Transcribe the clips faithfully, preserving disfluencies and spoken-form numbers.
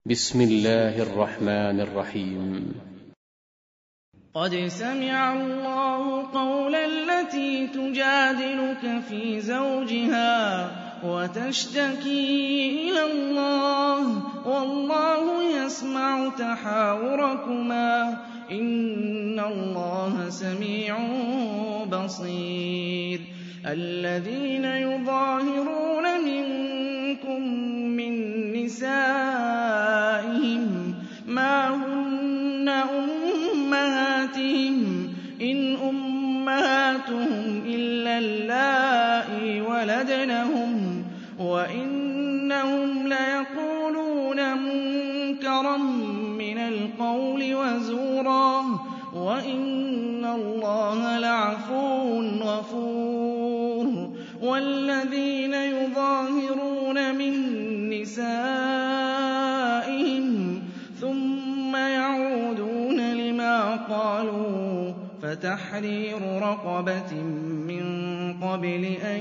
بسم الله الرحمن الرحيم. قد سمع الله قول التي تجادلك في زوجها وتشتكي إلى الله والله يسمع تحاوركما إن الله سميع بصير. الذين يظاهرون منكم من نسائهم ما هن أمهاتهم إن أمهاتهم إلا اللائي ولدنهم وإنهم ليقولون منكرا من القول وزورا وإن الله لعفو غفور. والذين يظاهرون من نسائهم ثم يعودون لما قالوا فتحرير رقبة من قبل أن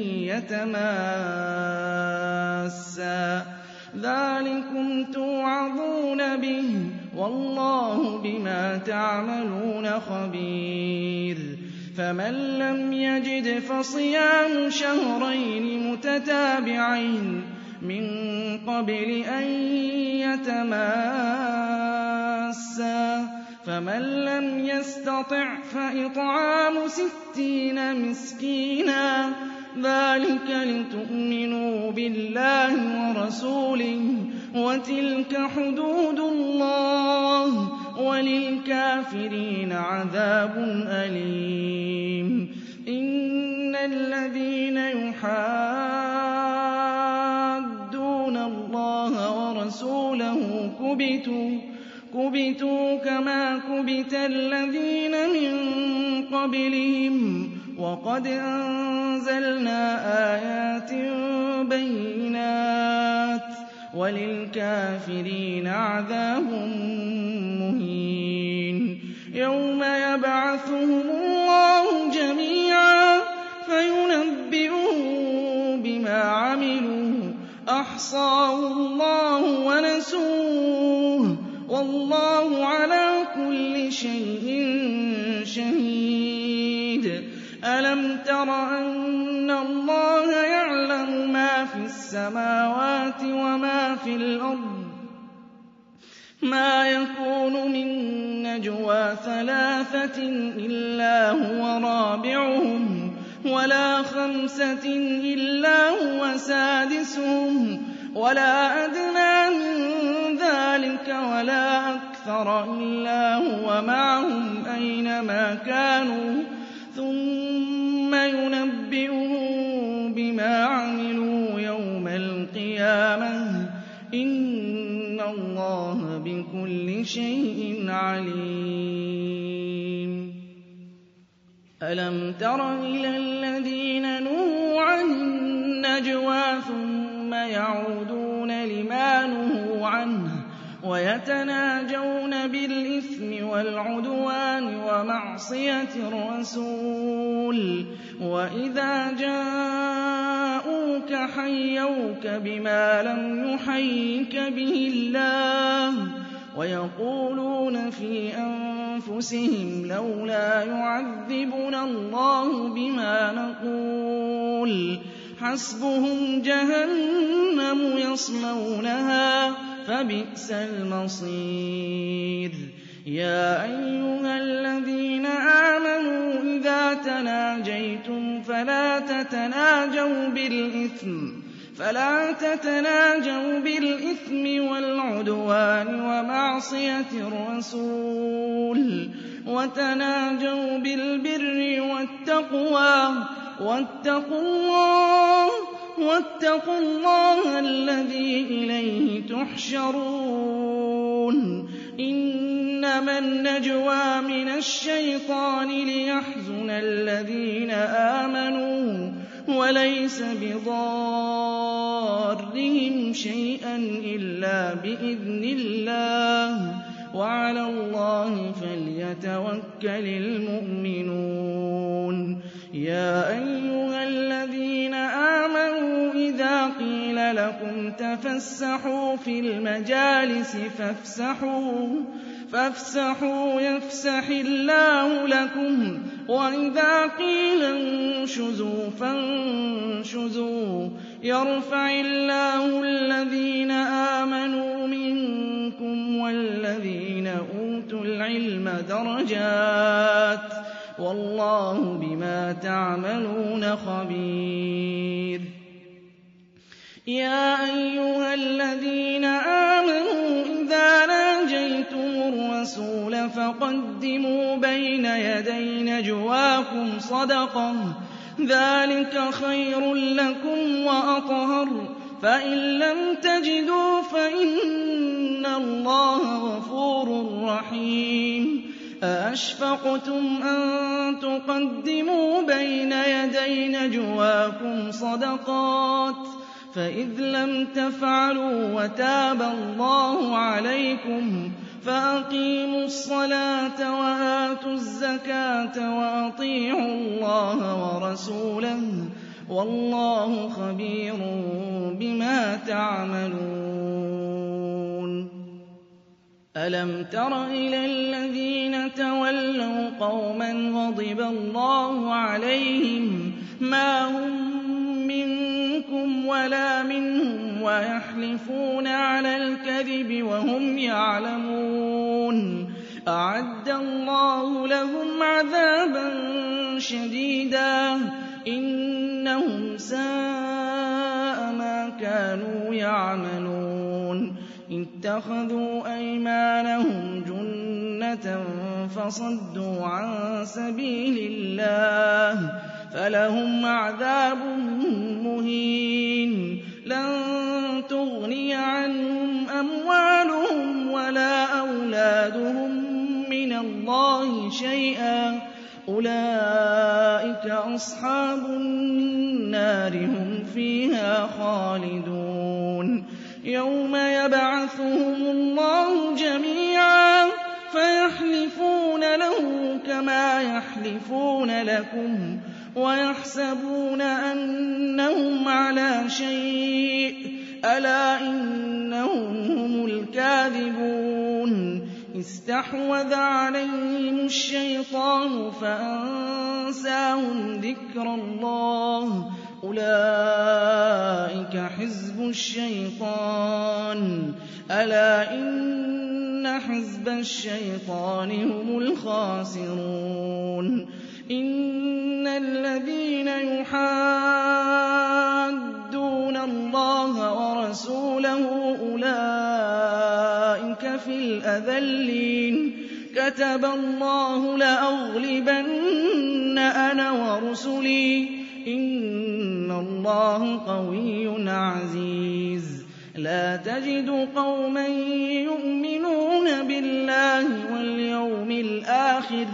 يتماسا ذلكم توعظون به والله بما تعملون خبير. فمن لم يجد فصيام شهرين متتابعين من قبل أن يتماسا فمن لم يستطع فإطعام ستين مسكينا ذلك لتؤمنوا بالله ورسوله وتلك حدود الله وللكافرين عذاب أليم. إن الذين يحادون الله ورسوله كبتوا كبتوا كما كبت الذين من قبلهم وقد أنزلنا آيات بينات وللكافرين عذاب مهين. يوم يبعثهم الله جميعا فينبئهم بما عملوا أحصاه الله ونسوه والله على كل شيء شهيد. ألم تر أن الله يعلم ما في السماوات وما في الأرض ما يكون من نجوى ثلاثة إلا هو رابعهم ولا خمسة إلا هو سادسهم ولا أدنى من ذلك ولا أكثر إلا هو معهم أينما كانوا ثم ينبئهم بما عملوا يوم القيامة إن الله بكل شيء عليم. ألم تر إلى الذين نهوا عن النجوى ثم يعودون لما نهوا عنه ويتناجون بالإثم والعدوان ومعصية الرسول وإذا جاءوك حيوك بما لم يحيك به الله ويقولون في أنفسهم لولا يعذبنا الله بما نقول حسبهم جهنم يصلونها فبئس المصير. يا أيها الذين آمنوا إذا تناجيتم فلا تتناجوا بالإثم فلا تتناجوا بالإثم والعدوان ومعصية الرسول وتناجوا بالبر والتقوى واتقوا الله واتقوا الله الذي إليه تحشرون. إنما النجوى من الشيطان ليحزن الذين آمنوا وليس بضارهم شيئا إلا بإذن الله وعلى الله فليتوكل المؤمنون. يا أيها الذين آمنوا إذا قيل لكم تفسحوا في المجالس فافسحوا فافسحوا يفسح الله لكم وإذا قيل انشزوا فانشزوا يرفع الله الذين آمنوا منكم والذين أوتوا العلم درجات والله بما تعملون خبير. يا أيها الذين آمنوا إذا ناجيتم الرسول فقدموا بين يدي نجواكم صدقة ذلك خير لكم وأطهر فإن لم تجدوا فإن الله غفور رحيم. أأشفقتم أن تقدموا بين يدي نجواكم صدقات فإذ لم تفعلوا وتاب الله عليكم فأقيموا الصلاة وآتوا الزكاة وأطيعوا الله ورسوله والله خبير بما تعملون. ألم تر إلى الذين تولوا قوما غضب الله عليهم ما هم منكم ولا منهم ويحلفون على الكذب وهم يعلمون أعد الله لهم عذابا شديدا إنهم ساء ما كانوا يعملون. اتخذوا أيمانهم جنة فصدوا عن سبيل الله فلهم عذاب مهين لن تغني عنهم أموالهم ولا أولادهم من الله شيئا أولئك أصحاب النار هم فيها خالدون. يوم يبعثهم الله جميعا فيحلفون له كما يحلفون لكم ويحسبون أنهم على شيء ألا إنهم هم الكاذبون. استحوذ عليهم الشيطان فأنساهم ذكر الله أولئك حزب الشيطان ألا إن حزب الشيطان هم الخاسرون. إن الذين يحادون الله ورسوله أولئك في الأذلين كتب الله لأغلبن أنا ورسلي إن الله قوي عزيز. لا تجد قوما يؤمنون بالله واليوم الآخر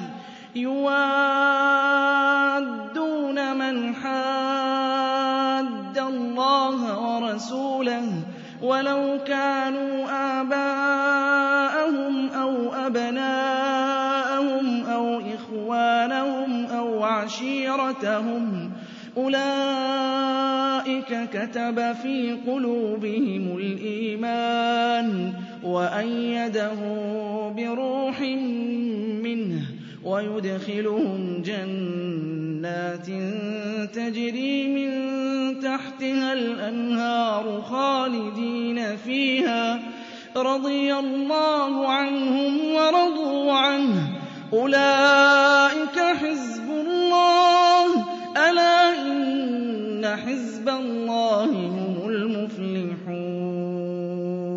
يوادون من حاد الله ورسوله ولو كانوا آباءهم أو أبناءهم أو إخوانهم أو عشيرتهم أولئك كتب في قلوبهم الإيمان وأيدهم بروح منه ويدخلهم جنات تجري من تحتها الأنهار خالدين فيها رضي الله عنهم ورضوا عنه أولئك حزب الله ألا إن حزب الله هم المفلحون.